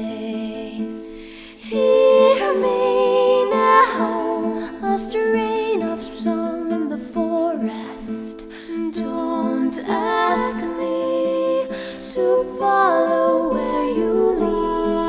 ways. Hear me now, a strain of song in the forest. Don't ask me to follow where you lead.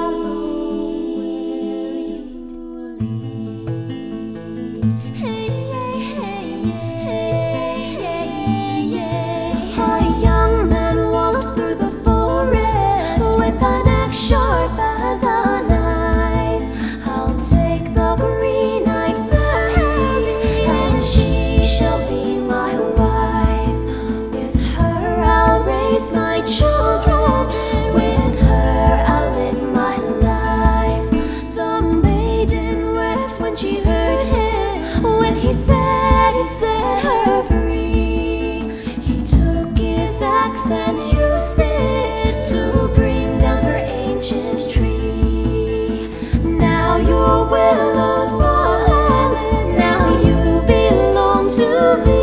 Hey, hey, hey, hey, hey. A young man walked through the forest with an axe sharp as a knife. I'll take the green-eyed fairy, and she shall be my wife. With her I'll raise my children, with her I'll live my life. The maiden wept when she heard him, when he said he'd set her free. He took his axe and used it to bring down her ancient tree. Now your willow's fallen, now you belong to me.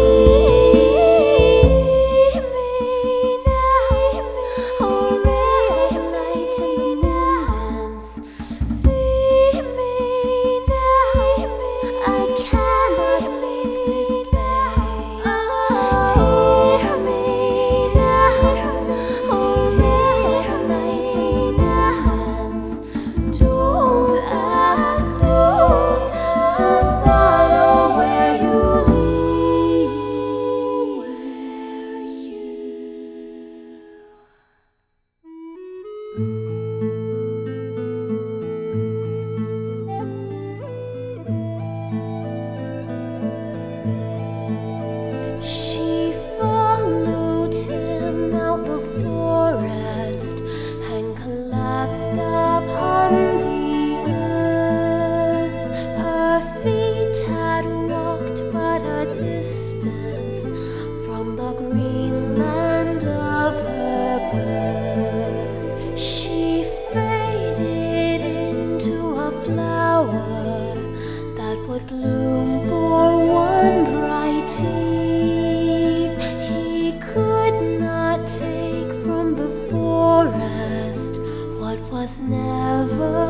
See me now, oh red light in the mountains. See me now, I cannot leave this place. Hear me now, oh red light in the mountains. Don't ask me to follow where you lead. She followed him out the forest and collapsed upon the earth. Her feet had walked but a distance from the green land of her birth. She faded into a flower that would bloom for one bright eve. He could not take from the forest what was never